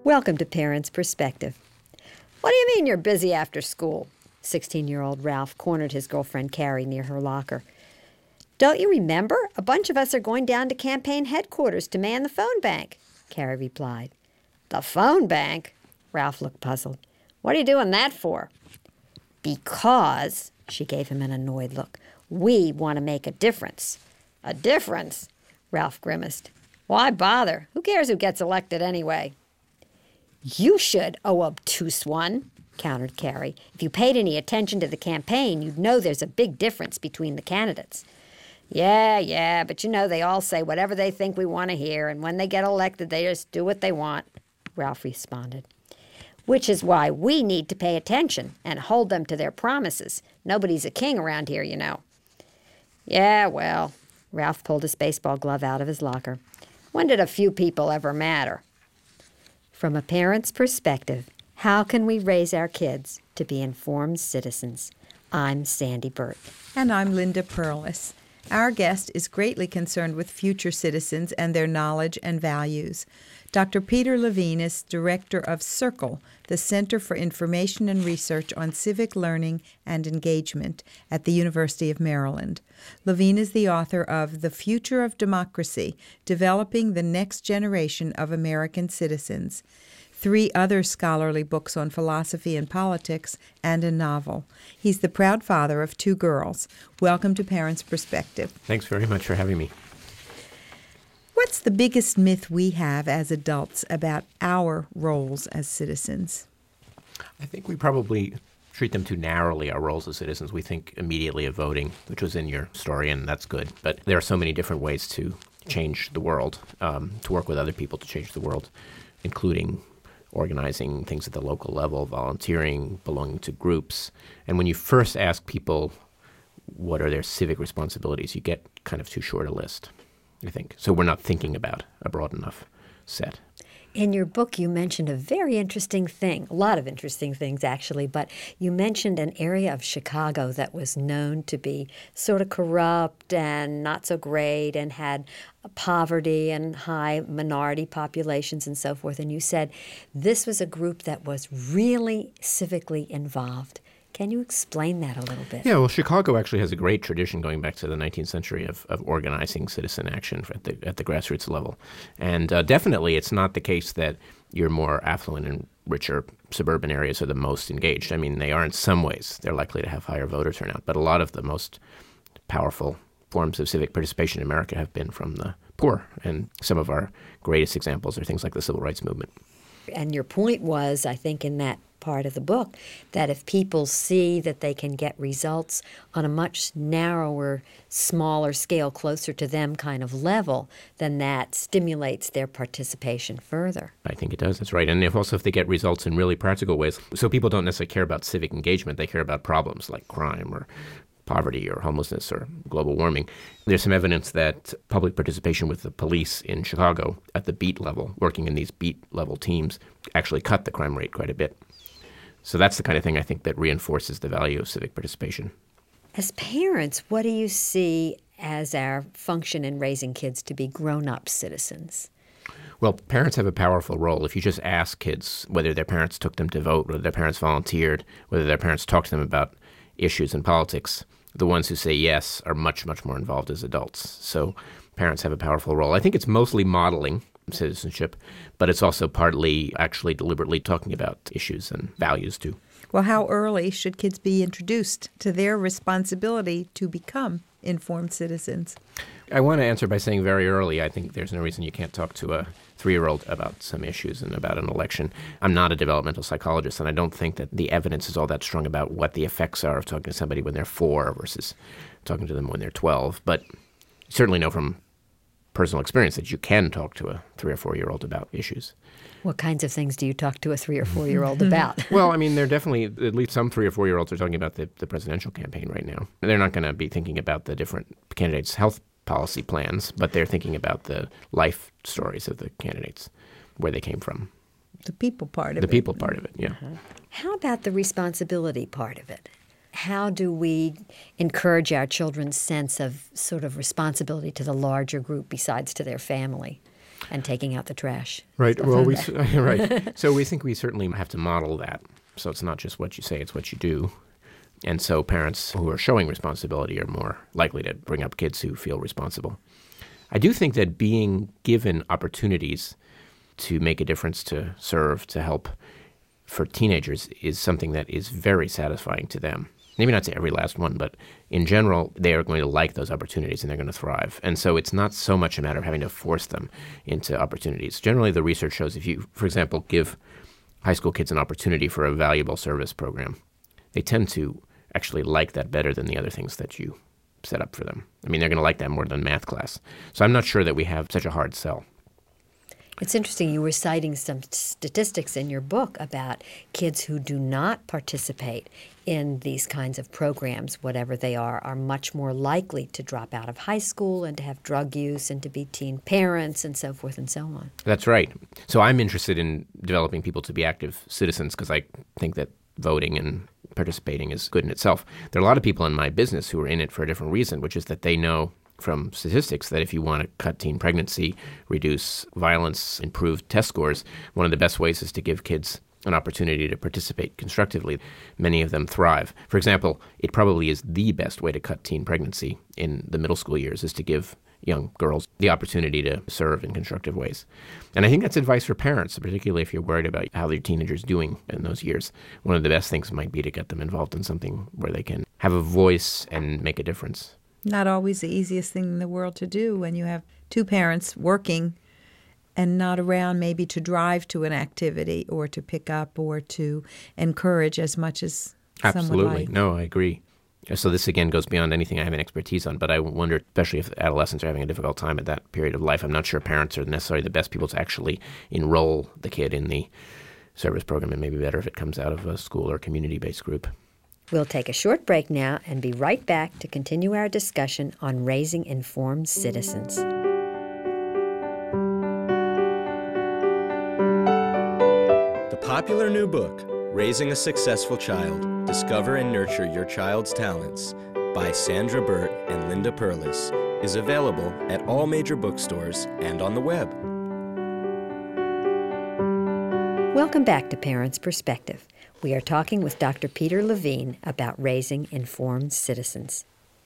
Welcome to Parents' Perspective. What do you mean you're busy after school? 16-year-old Ralph cornered his girlfriend Carrie near her locker. Don't you remember? A bunch of us are going down to campaign headquarters to man the phone bank, Carrie replied. The phone bank? Ralph looked puzzled. What are you doing that for? Because, she gave him an annoyed look, we want to make a difference. A difference? Ralph grimaced. Why bother? Who cares who gets elected anyway? You should, oh obtuse one, countered Carrie. If you paid any attention to the campaign, you'd know there's a big difference between the candidates. Yeah, but you know they all say whatever they think we want to hear, and when they get elected, they just do what they want, Ralph responded. Which is why we need to pay attention and hold them to their promises. Nobody's a king around here, you know. Yeah, well, Ralph pulled his baseball glove out of his locker. When did a few people ever matter? From a parent's perspective, how can we raise our kids to be informed citizens? I'm Sandy Burt. And I'm Linda Perlis. Our guest is greatly concerned with future citizens and their knowledge and values. Dr. Peter Levine is director of CIRCLE, the Center for Information and Research on Civic Learning and Engagement at the University of Maryland. Levine is the author of The Future of Democracy, Developing the Next Generation of American Citizens, 3 other scholarly books on philosophy and politics, and a novel. He's the proud father of 2 girls. Welcome to Parents' Perspective. Thanks very much for having me. What's the biggest myth we have as adults about our roles as citizens? I think we probably treat them too narrowly, our roles as citizens. We think immediately of voting, which was in your story, and that's good. But there are so many different ways to change the world, to work with other people to change the world, including organizing things at the local level, volunteering, belonging to groups. And when you first ask people what are their civic responsibilities, you get kind of too short a list, I think. So we're not thinking about a broad enough set. In your book, you mentioned a very interesting thing, a lot of interesting things actually, but you mentioned an area of Chicago that was known to be sort of corrupt and not so great and had poverty and high minority populations and so forth. And you said this was a group that was really civically involved. Can you explain that a little bit? Yeah, well, Chicago actually has a great tradition going back to the 19th century of organizing citizen action at the grassroots level. And definitely it's not the case that your more affluent and richer suburban areas are the most engaged. I mean, they are in some ways. They're likely to have higher voter turnout. But a lot of the most powerful forms of civic participation in America have been from the poor. And some of our greatest examples are things like the Civil Rights Movement. And your point was, I think, in that part of the book, that if people see that they can get results on a much narrower, smaller scale, closer to them kind of level, then that stimulates their participation further. I think it does. That's right. And if they get results in really practical ways. So people don't necessarily care about civic engagement. They care about problems like crime or poverty or homelessness or global warming. There's some evidence that public participation with the police in Chicago at the beat level, working in these beat level teams, actually cut the crime rate quite a bit. So that's the kind of thing I think that reinforces the value of civic participation. As parents, what do you see as our function in raising kids to be grown-up citizens? Well, parents have a powerful role. If you just ask kids whether their parents took them to vote, whether their parents volunteered, whether their parents talked to them about issues in politics, the ones who say yes are much, much more involved as adults. So parents have a powerful role. I think it's mostly modeling citizenship, but it's also partly actually deliberately talking about issues and values too. Well, how early should kids be introduced to their responsibility to become informed citizens? I want to answer by saying very early. I think there's no reason you can't talk to a 3-year-old about some issues and about an election. I'm not a developmental psychologist, and I don't think that the evidence is all that strong about what the effects are of talking to somebody when they're 4 versus talking to them when they're 12. But you certainly know from personal experience that you can talk to a 3 or 4-year-old about issues. What kinds of things do you talk to a 3 or 4-year-old about? Well, I mean, they're definitely, at least some 3 or 4-year-olds are talking about the presidential campaign right now. They're not going to be thinking about the different candidates' health policy plans, but they're thinking about the life stories of the candidates, where they came from. The people part of it. The people part of it, yeah. Uh-huh. How about the responsibility part of it? How do we encourage our children's sense of sort of responsibility to the larger group besides to their family? and taking out the trash. Right. Well, right. So we think we certainly have to model that. So it's not just what you say, it's what you do. And so parents who are showing responsibility are more likely to bring up kids who feel responsible. I do think that being given opportunities to make a difference, to serve, to help for teenagers is something that is very satisfying to them. Maybe not to every last one, but in general, they are going to like those opportunities and they're going to thrive. And so it's not so much a matter of having to force them into opportunities. Generally, the research shows if you, for example, give high school kids an opportunity for a valuable service program, they tend to actually like that better than the other things that you set up for them. I mean, they're going to like that more than math class. So I'm not sure that we have such a hard sell. It's interesting. You were citing some statistics in your book about kids who do not participate in these kinds of programs, whatever they are much more likely to drop out of high school and to have drug use and to be teen parents and so forth and so on. That's right. So I'm interested in developing people to be active citizens because I think that voting and participating is good in itself. There are a lot of people in my business who are in it for a different reason, which is that they know from statistics that if you want to cut teen pregnancy, reduce violence, improve test scores, one of the best ways is to give kids an opportunity to participate constructively. Many of them thrive. For example, it probably is the best way to cut teen pregnancy in the middle school years is to give young girls the opportunity to serve in constructive ways. And I think that's advice for parents, particularly if you're worried about how their teenager's doing in those years. One of the best things might be to get them involved in something where they can have a voice and make a difference. Not always the easiest thing in the world to do when you have two parents working and not around maybe to drive to an activity or to pick up or to encourage as much as some would Absolutely. like. No, I agree. So this, again, goes beyond anything I have an expertise on, but I wonder, especially if adolescents are having a difficult time at that period of life, I'm not sure parents are necessarily the best people to actually enroll the kid in the service program. It may be better if it comes out of a school or community-based group. We'll take a short break now and be right back to continue our discussion on raising informed citizens. The popular new book, Raising a Successful Child, Discover and Nurture Your Child's Talents, by Sandra Burt and Linda Perlis, is available at all major bookstores and on the web. Welcome back to Parents' Perspective. We are talking with Dr. Peter Levine about raising informed citizens.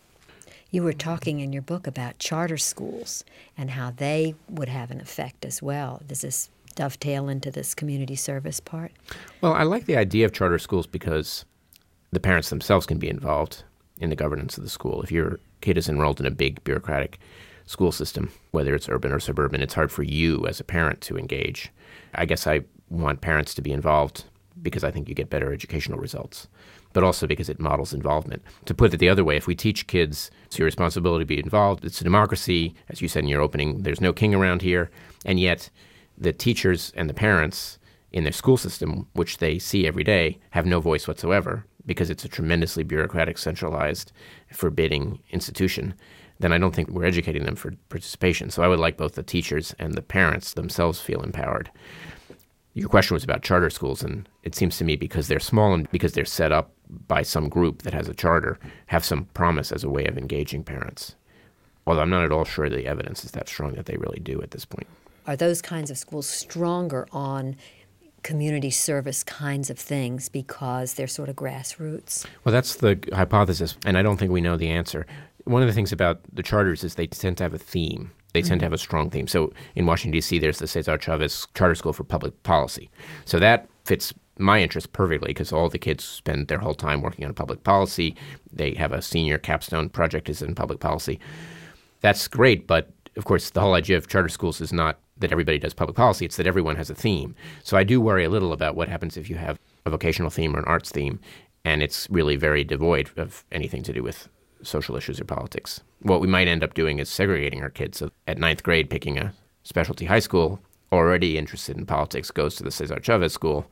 You were talking in your book about charter schools and how they would have an effect as well. Does this dovetail into this community service part? Well, I like the idea of charter schools because the parents themselves can be involved in the governance of the school. If your kid is enrolled in a big bureaucratic school system, whether it's urban or suburban, it's hard for you as a parent to engage. I guess I want parents to be involved because I think you get better educational results, but also because it models involvement. To put it the other way, if we teach kids it's your responsibility to be involved, it's a democracy, as you said in your opening, there's no king around here, and yet the teachers and the parents in their school system, which they see every day, have no voice whatsoever because it's a tremendously bureaucratic, centralized, forbidding institution, then I don't think we're educating them for participation. So I would like both the teachers and the parents themselves feel empowered. Your question was about charter schools, and it seems to me because they're small and because they're set up by some group that has a charter, have some promise as a way of engaging parents. Although I'm not at all sure the evidence is that strong that they really do at this point. Are those kinds of schools stronger on community service kinds of things because they're sort of grassroots? Well, that's the hypothesis, and I don't think we know the answer. One of the things about the charters is they tend to have a theme. They tend to have a strong theme. So in Washington, D.C., there's the Cesar Chavez Charter School for Public Policy. So that fits my interest perfectly because all the kids spend their whole time working on public policy. They have a senior capstone project is in public policy. That's great, but of course, the whole idea of charter schools is not that everybody does public policy. It's that everyone has a theme. So I do worry a little about what happens if you have a vocational theme or an arts theme, and it's really very devoid of anything to do with social issues or politics. What we might end up doing is segregating our kids. So at ninth grade, picking a specialty high school, already interested in politics, goes to the Cesar Chavez School,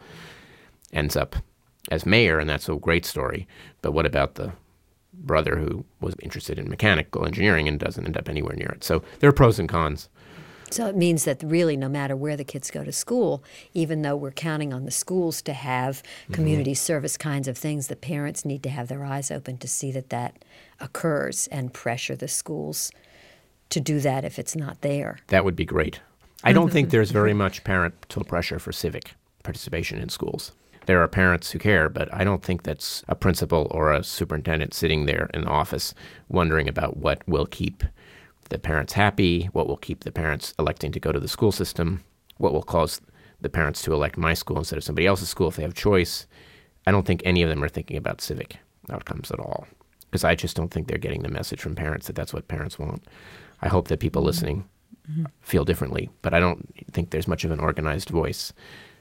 ends up as mayor, and that's a great story. But what about the brother who was interested in mechanical engineering and doesn't end up anywhere near it? So there are pros and cons. So it means that really no matter where the kids go to school, even though we're counting on the schools to have community service kinds of things, the parents need to have their eyes open to see that that occurs and pressure the schools to do that if it's not there. That would be great. I don't think there's very much parental pressure for civic participation in schools. There are parents who care, but I don't think that's a principal or a superintendent sitting there in the office wondering about what will keep the parents happy, what will keep the parents electing to go to the school system, what will cause the parents to elect my school instead of somebody else's school if they have choice. I don't think any of them are thinking about civic outcomes at all, because I just don't think they're getting the message from parents that that's what parents want. I hope that people listening feel differently, but I don't think there's much of an organized voice.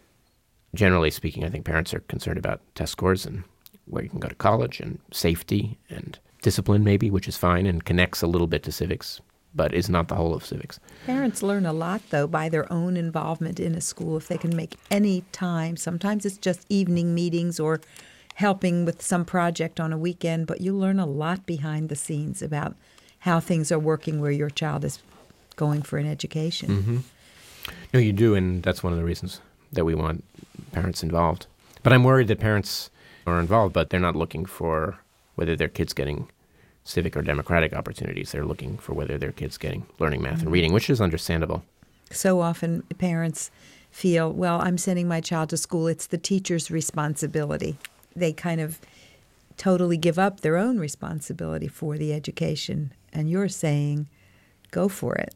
Generally speaking, I think parents are concerned about test scores and where you can go to college and safety and discipline maybe, which is fine and connects a little bit to civics, but is not the whole of civics. Parents learn a lot, though, by their own involvement in a school if they can make any time. Sometimes it's just evening meetings or helping with some project on a weekend, but you learn a lot behind the scenes about how things are working where your child is going for an education. Mm-hmm. No, you do, and that's one of the reasons that we want parents involved. But I'm worried that parents are involved, but they're not looking for whether their kid's getting civic or democratic opportunities. They're looking for whether their kid's getting learning math and reading, which is understandable. So often parents feel, well, I'm sending my child to school. It's the teacher's responsibility. They kind of totally give up their own responsibility for the education. And you're saying, go for it.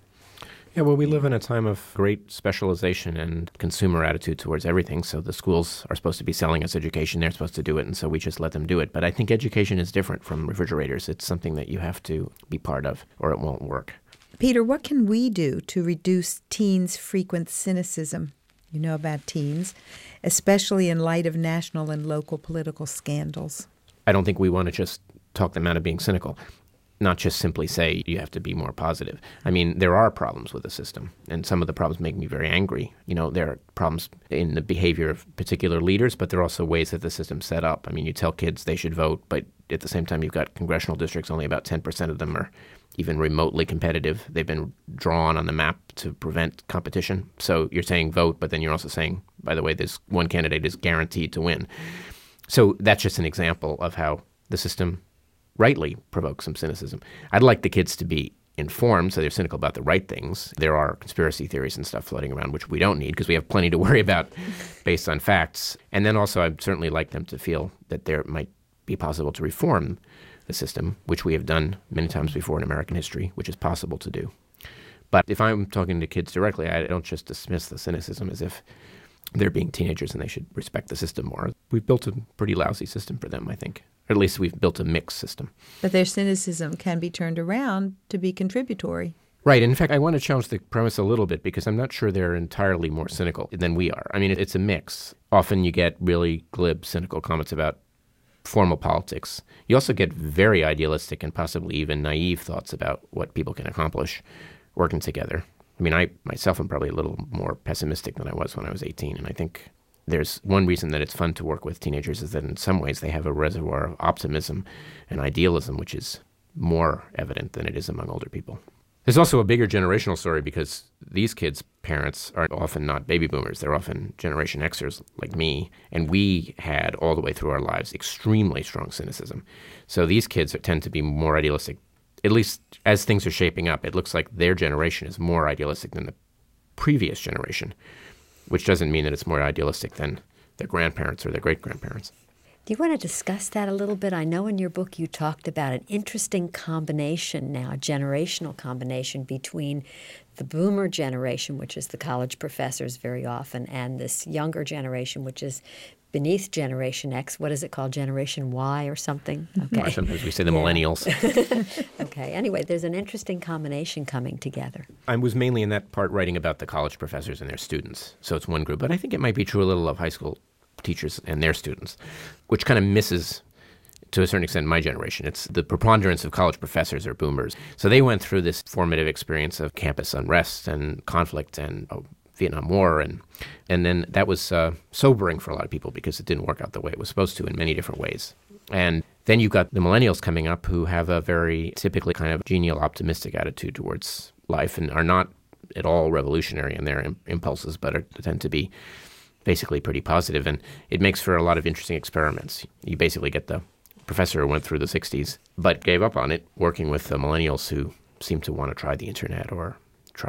Yeah, well, we live in a time of great specialization and consumer attitude towards everything. So the schools are supposed to be selling us education. They're supposed to do it, and so we just let them do it. But I think education is different from refrigerators. It's something that you have to be part of, or it won't work. Peter, what can we do to reduce teens' frequent cynicism? You know about teens, especially in light of national and local political scandals. I don't think we want to just talk them out of being cynical. Not just simply say you have to be more positive. I mean, there are problems with the system, and some of the problems make me very angry. You know, there are problems in the behavior of particular leaders, but there are also ways that the system's set up. I mean, you tell kids they should vote, but at the same time, you've got congressional districts, only about 10% of them are even remotely competitive. They've been drawn on the map to prevent competition. So you're saying vote, but then you're also saying, by the way, this one candidate is guaranteed to win. So that's just an example of how the system rightly provokes some cynicism. I'd like the kids to be informed, so they're cynical about the right things. There are conspiracy theories and stuff floating around, which we don't need because we have plenty to worry about based on facts. And then also I'd certainly like them to feel that there might be possible to reform the system, which we have done many times before in American history, which is possible to do. But if I'm talking to kids directly, I don't just dismiss the cynicism as if they're being teenagers and they should respect the system more. We've built a pretty lousy system for them, I think. Or at least we've built a mixed system. But their cynicism can be turned around to be contributory. Right. In fact, I want to challenge the premise a little bit because I'm not sure they're entirely more cynical than we are. I mean, it's a mix. Often you get really glib, cynical comments about formal politics. You also get very idealistic and possibly even naive thoughts about what people can accomplish working together. I mean, I myself am probably a little more pessimistic than I was when I was 18, and I think there's one reason that it's fun to work with teenagers is that in some ways they have a reservoir of optimism and idealism, which is more evident than it is among older people. There's also a bigger generational story because these kids' parents are often not baby boomers. They're often Generation Xers like me, and we had all the way through our lives extremely strong cynicism. So these kids tend to be more idealistic. At least as things are shaping up, it looks like their generation is more idealistic than the previous generation, which doesn't mean that it's more idealistic than their grandparents or their great-grandparents. Do you want to discuss that a little bit? I know in your book you talked about an interesting combination now, a generational combination between the boomer generation, which is the college professors very often, and this younger generation, which is beneath Generation X. What is it called? Generation Y or something? Okay. Or sometimes we say the millennials. Okay. Anyway, there's an interesting combination coming together. I was mainly in that part writing about the college professors and their students. So it's one group. But I think it might be true a little of high school teachers and their students, which kind of misses, to a certain extent, my generation. It's the preponderance of college professors are boomers. So they went through this formative experience of campus unrest and conflict and Vietnam War, and then that was sobering for a lot of people because it didn't work out the way it was supposed to in many different ways. And then you've got the millennials coming up who have a very typically kind of genial, optimistic attitude towards life and are not at all revolutionary in their impulses, but tend to be basically pretty positive. And it makes for a lot of interesting experiments. You basically get the professor who went through the 60s but gave up on it, working with the millennials who seem to want to try the internet or try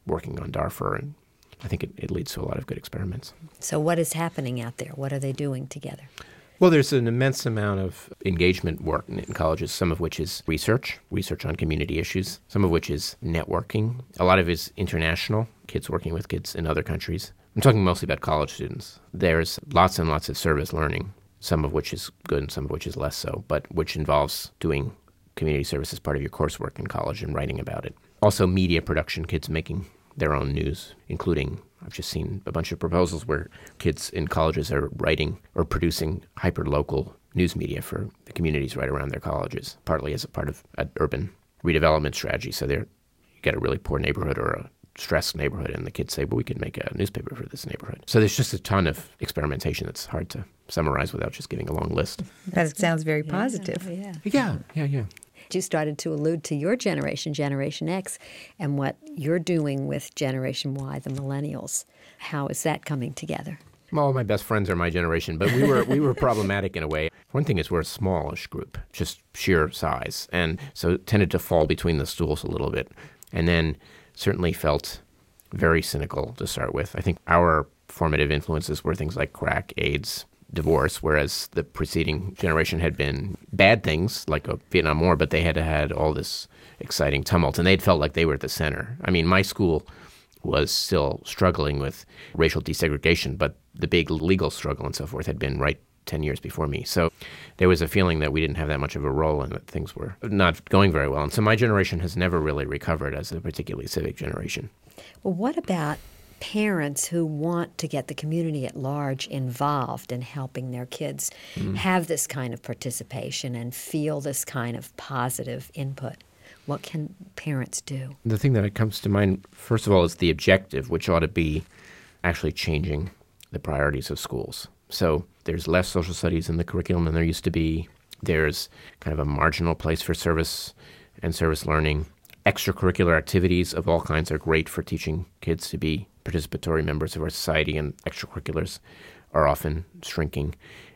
working on Darfur, and I think it leads to a lot of good experiments. So what is happening out there? What are they doing together? Well, there's an immense amount of engagement work in colleges, some of which is research on community issues, some of which is networking. A lot of it is international, kids working with kids in other countries. I'm talking mostly about college students. There's lots and lots of service learning, some of which is good and some of which is less so, but which involves doing community service as part of your coursework in college and writing about it. Also media production, kids making their own news, including, I've just seen a bunch of proposals where kids in colleges are writing or producing hyper-local news media for the communities right around their colleges, partly as a part of an urban redevelopment strategy. So you get a really poor neighborhood or a stressed neighborhood, and the kids say, well, we could make a newspaper for this neighborhood. So there's just a ton of experimentation that's hard to summarize without just giving a long list. That sounds very positive. Yeah. Yeah. You started to allude to your generation, Generation X, and what you're doing with Generation Y, the millennials. How is that coming together? All my best friends are my generation, but we were problematic in a way. One thing is we're a smallish group, just sheer size, and so it tended to fall between the stools a little bit, and then certainly felt very cynical to start with. I think our formative influences were things like crack, AIDS, divorce, whereas the preceding generation had been bad things like a Vietnam War, but they had all this exciting tumult, and they'd felt like they were at the center. I mean, my school was still struggling with racial desegregation, but the big legal struggle and so forth had been right 10 years before me. So there was a feeling that we didn't have that much of a role and that things were not going very well. And so my generation has never really recovered as a particularly civic generation. Well, what about parents who want to get the community at large involved in helping their kids have this kind of participation and feel this kind of positive input? What can parents do? The thing that comes to mind, first of all, is the objective, which ought to be actually changing the priorities of schools. So there's less social studies in the curriculum than there used to be. There's kind of a marginal place for service and service learning. Extracurricular activities of all kinds are great for teaching kids to be participatory members of our society, and extracurriculars are often shrinking.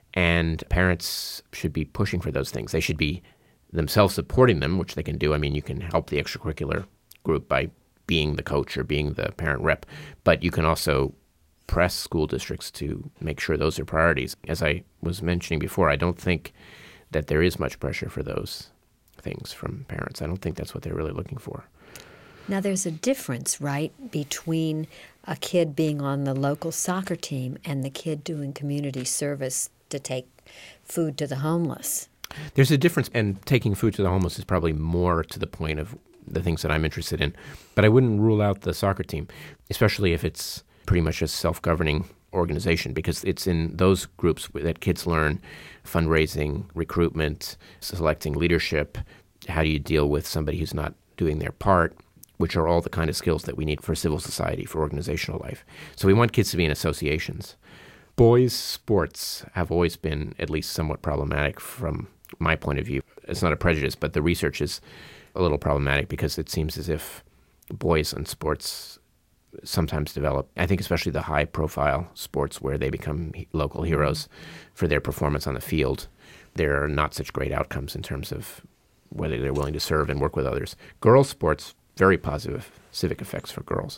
And parents should be pushing for those things. They should be themselves supporting them, which they can do. I mean, you can help the extracurricular group by being the coach or being the parent rep, but you can also press school districts to make sure those are priorities. As I was mentioning before, I don't think that there is much pressure for those things from parents. I don't think that's what they're really looking for. Now, there's a difference, right, between a kid being on the local soccer team and the kid doing community service to take food to the homeless. There's a difference, and taking food to the homeless is probably more to the point of the things that I'm interested in. But I wouldn't rule out the soccer team, especially if it's pretty much a self-governing organization, because it's in those groups that kids learn fundraising, recruitment, selecting leadership, how do you deal with somebody who's not doing their part, which are all the kind of skills that we need for civil society, for organizational life. So we want kids to be in associations. Boys' sports have always been at least somewhat problematic from my point of view. It's not a prejudice, but the research is a little problematic because it seems as if boys in sports sometimes develop, I think especially the high-profile sports where they become local heroes for their performance on the field. There are not such great outcomes in terms of whether they're willing to serve and work with others. Girls' sports, very positive civic effects for girls.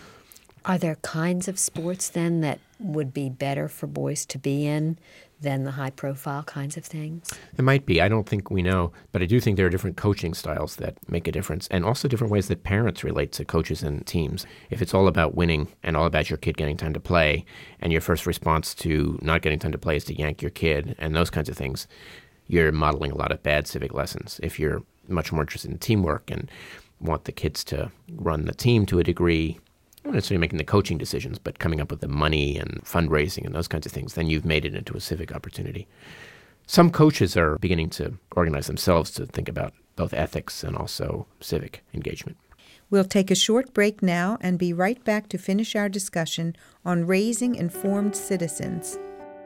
Are there kinds of sports then that would be better for boys to be in than the high-profile kinds of things? There might be. I don't think we know. But I do think there are different coaching styles that make a difference, and also different ways that parents relate to coaches and teams. If it's all about winning and all about your kid getting time to play, and your first response to not getting time to play is to yank your kid and those kinds of things, you're modeling a lot of bad civic lessons. If you're much more interested in teamwork and want the kids to run the team to a degree, not necessarily making the coaching decisions, but coming up with the money and fundraising and those kinds of things, then you've made it into a civic opportunity. Some coaches are beginning to organize themselves to think about both ethics and also civic engagement. We'll take a short break now and be right back to finish our discussion on raising informed citizens.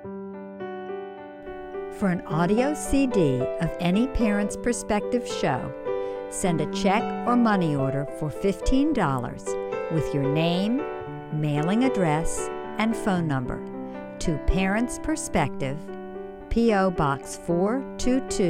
For an audio CD of any Parent's Perspective show, send a check or money order for $15 with your name, mailing address, and phone number to Parents Perspective, P.O. Box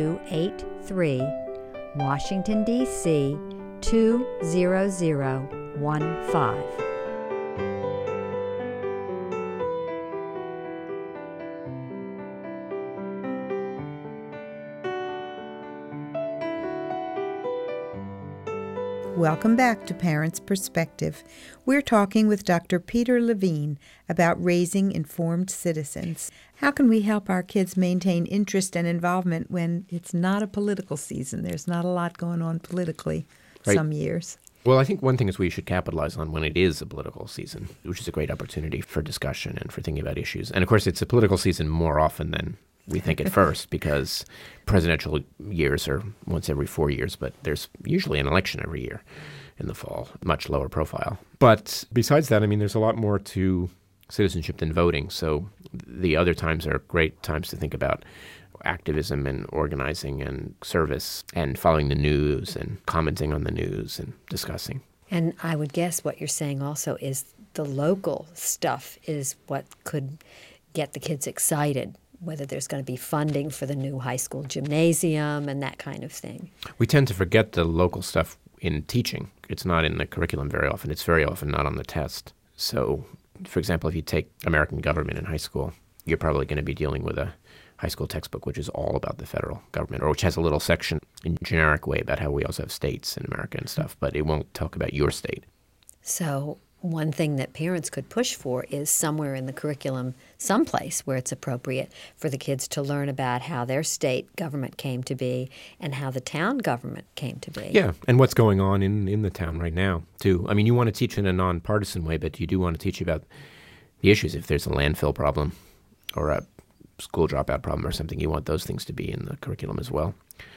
42283, Washington, D.C. 20010. Welcome back to Parents' Perspective. We're talking with Dr. Peter Levine about raising informed citizens. How can we help our kids maintain interest and involvement when it's not a political season? There's not a lot going on politically some years. Well, I think one thing is we should capitalize on when it is a political season, which is a great opportunity for discussion and for thinking about issues. And of course, it's a political season more often than we think at first, because presidential years are once every 4 years, but there's usually an election every year in the fall, much lower profile. But besides that, I mean, there's a lot more to citizenship than voting. So the other times are great times to think about activism and organizing and service and following the news and commenting on the news and discussing. And I would guess what you're saying also is the local stuff is what could get the kids excited, whether there's going to be funding for the new high school gymnasium and that kind of thing. We tend to forget the local stuff in teaching. It's not in the curriculum very often. It's very often not on the test. So, for example, if you take American government in high school, you're probably going to be dealing with a high school textbook which is all about the federal government, or which has a little section in a generic way about how we also have states in America and stuff, but it won't talk about your state. So one thing that parents could push for is somewhere in the curriculum, someplace where it's appropriate for the kids to learn about how their state government came to be and how the town government came to be. Yeah, and what's going on in the town right now, too. I mean, you want to teach in a nonpartisan way, but you do want to teach about the issues. If there's a landfill problem or a school dropout problem or something, you want those things to be in the curriculum as well.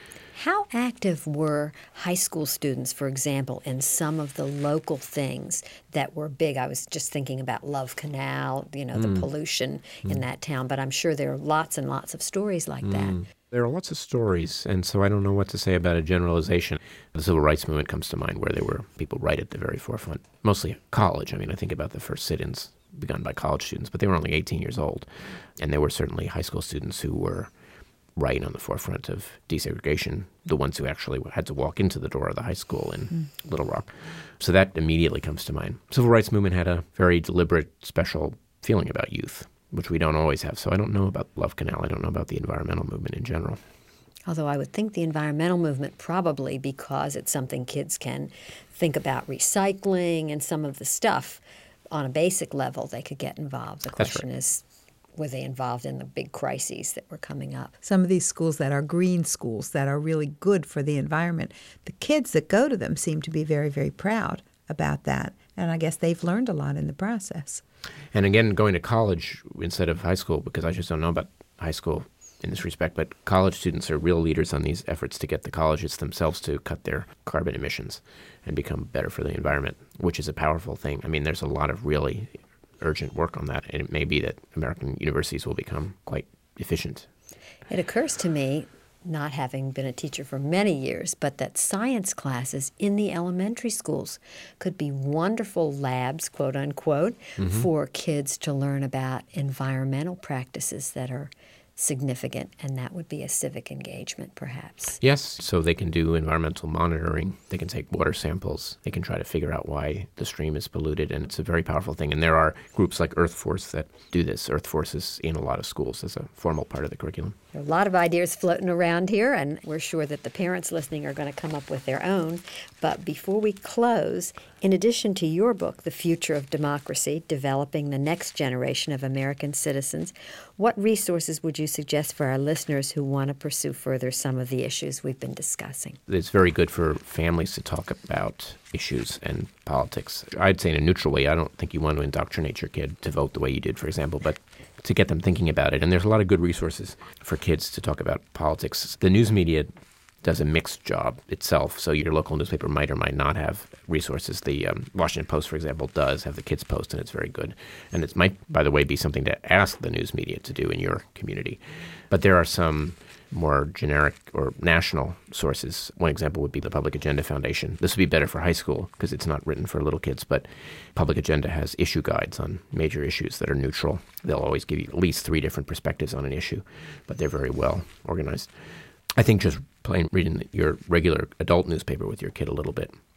How active were high school students, for example, in some of the local things that were big? I was just thinking about Love Canal, the pollution in that town, but I'm sure there are lots and lots of stories like that. There are lots of stories, and so I don't know what to say about a generalization. The Civil Rights Movement comes to mind, where there were people right at the very forefront, mostly college. I mean, I think about the first sit-ins begun by college students, but they were only 18 years old. And there were certainly high school students who were right on the forefront of desegregation, the ones who actually had to walk into the door of the high school in Little Rock. So that immediately comes to mind. Civil rights movement had a very deliberate, special feeling about youth, which we don't always have. So I don't know about Love Canal. I don't know about the environmental movement in general. Although I would think the environmental movement probably, because it's something kids can think about recycling and some of the stuff on a basic level, they could get involved. The question is, were they involved in the big crises that were coming up? Some of these schools that are green schools that are really good for the environment, the kids that go to them seem to be very, very proud about that. And I guess they've learned a lot in the process. And again, going to college instead of high school, because I just don't know about high school in this respect, but college students are real leaders on these efforts to get the colleges themselves to cut their carbon emissions and become better for the environment, which is a powerful thing. I mean, there's a lot of really urgent work on that, and it may be that American universities will become quite efficient. It occurs to me, not having been a teacher for many years, but that science classes in the elementary schools could be wonderful labs, quote unquote, for kids to learn about environmental practices that are significant, and that would be a civic engagement, perhaps. Yes, so they can do environmental monitoring, they can take water samples, they can try to figure out why the stream is polluted, and it's a very powerful thing. And there are groups like Earth Force that do this. Earth Force is in a lot of schools as a formal part of the curriculum. There are a lot of ideas floating around here, and we're sure that the parents listening are going to come up with their own. But before we close, in addition to your book, The Future of Democracy, Developing the Next Generation of American Citizens, what resources would you suggest for our listeners who want to pursue further some of the issues we've been discussing? It's very good for families to talk about issues and politics. I'd say in a neutral way. I don't think you want to indoctrinate your kid to vote the way you did, for example, but to get them thinking about it. And there's a lot of good resources for kids to talk about politics. The news media does a mixed job itself, so your local newspaper might or might not have resources. The Washington Post, for example, does have the Kids Post, and it's very good. And it might, by the way, be something to ask the news media to do in your community. But there are some more generic or national sources. One example would be the Public Agenda Foundation. This would be better for high school because it's not written for little kids, but Public Agenda has issue guides on major issues that are neutral. They'll always give you at least 3 different perspectives on an issue, but they're very well organized. I think just plain reading your regular adult newspaper with your kid a little bit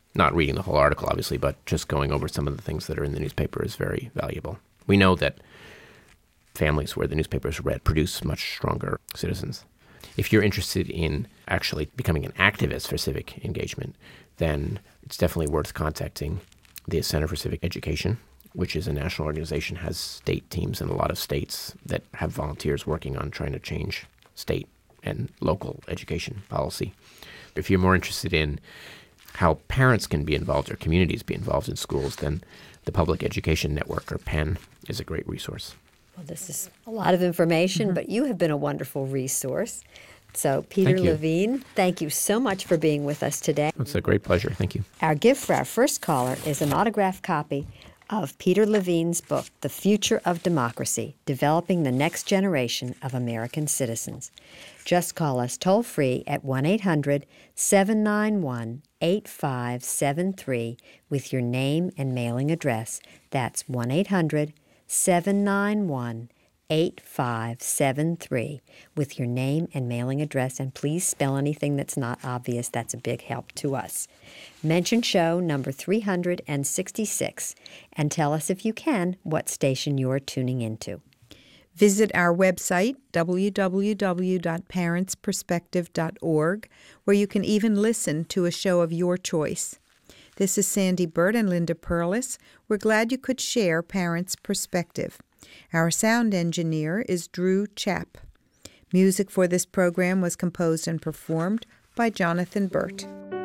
Not reading the whole article, obviously, but just going over some of the things that are in the newspaper is very valuable. We know that families where the newspaper is read produce much stronger citizens. If you're interested in actually becoming an activist for civic engagement, then it's definitely worth contacting the Center for Civic Education, which is a national organization, has state teams in a lot of states that have volunteers working on trying to change state and local education policy. If you're more interested in how parents can be involved or communities be involved in schools, then the Public Education Network, or PEN, is a great resource. Well, this is a lot of information, but you have been a wonderful resource. So, Peter Thank you. Levine, thank you so much for being with us today. It's a great pleasure. Thank you. Our gift for our first caller is an autographed copy of Peter Levine's book, The Future of Democracy, Developing the Next Generation of American Citizens. Just call us toll-free at 1-800-791-8573 with your name and mailing address. That's 1-800-791-8573 with your name and mailing address. And please spell anything that's not obvious. That's a big help to us. Mention show number 366 and tell us, if you can, what station you're tuning into. Visit our website, www.parentsperspective.org, where you can even listen to a show of your choice. This is Sandy Burt and Linda Perlis. We're glad you could share Parents' Perspective. Our sound engineer is Drew Chapp. Music for this program was composed and performed by Jonathan Burt.